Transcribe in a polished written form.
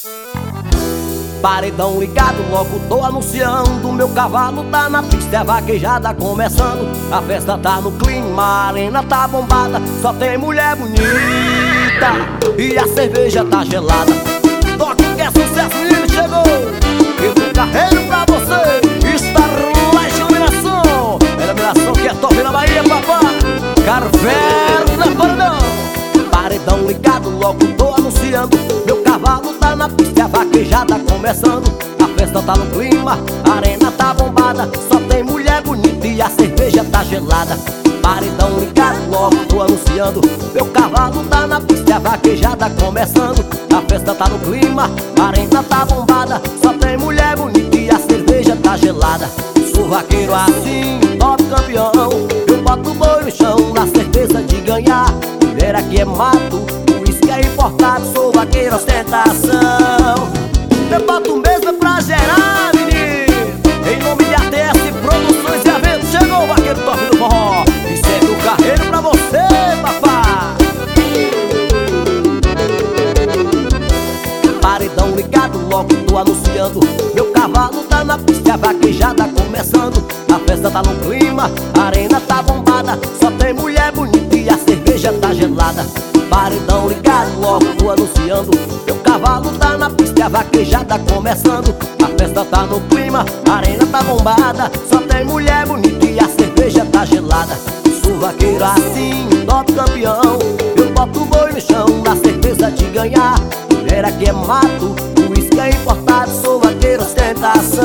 Paredão ligado, logo tô anunciando. Meu cavalo tá na pista, é vaquejada começando. A festa tá no clima, a arena tá bombada. Só tem mulher bonita e a cerveja tá gelada. Toque que é sucesso, menino, chegou. Eu tô carreiro pra você. Starlight Iluminação. É a iluminação que é top na Bahia, papai. Carverna Paredão. Paredão ligado, logo tô anunciando. Meu cavalo tá na pista, a vaquejada começando. A festa tá no clima, a arena tá bombada. Só tem mulher bonita e a cerveja tá gelada. Paredão ligado, logo tô anunciando. Meu cavalo tá na pista, a vaquejada começando. A festa tá no clima, a arena tá bombada. Só tem mulher bonita e a cerveja tá gelada. Sou vaqueiro assim, top campeão. Eu boto o boi no chão, na certeza de ganhar. Mulher aqui é mato, por isso que é importado. Sou vaqueiro ostentação. Eu boto mesmo pra gerar, menino. Em nome de ATS Produções e Eventos, chegou o vaqueiro top do forró. E segue o carreiro pra você, papá. Paredão ligado, logo tô anunciando. Meu cavalo tá na pista, a vaquejada começando. A festa tá no clima, a arena tá bombada. Só tem mulher bonita e a cerveja tá gelada. Paredão ligado, logo tô anunciando. Meu cavalo tá na pista, a vaquejada começando. A festa tá no clima, a arena tá bombada. Só tem mulher bonita e a cerveja tá gelada. Sou vaqueiro assim, top campeão. Eu boto o boi no chão, na certeza de ganhar. Mulher aqui é mato, por isso que é importado. Sou vaqueiro ostentação.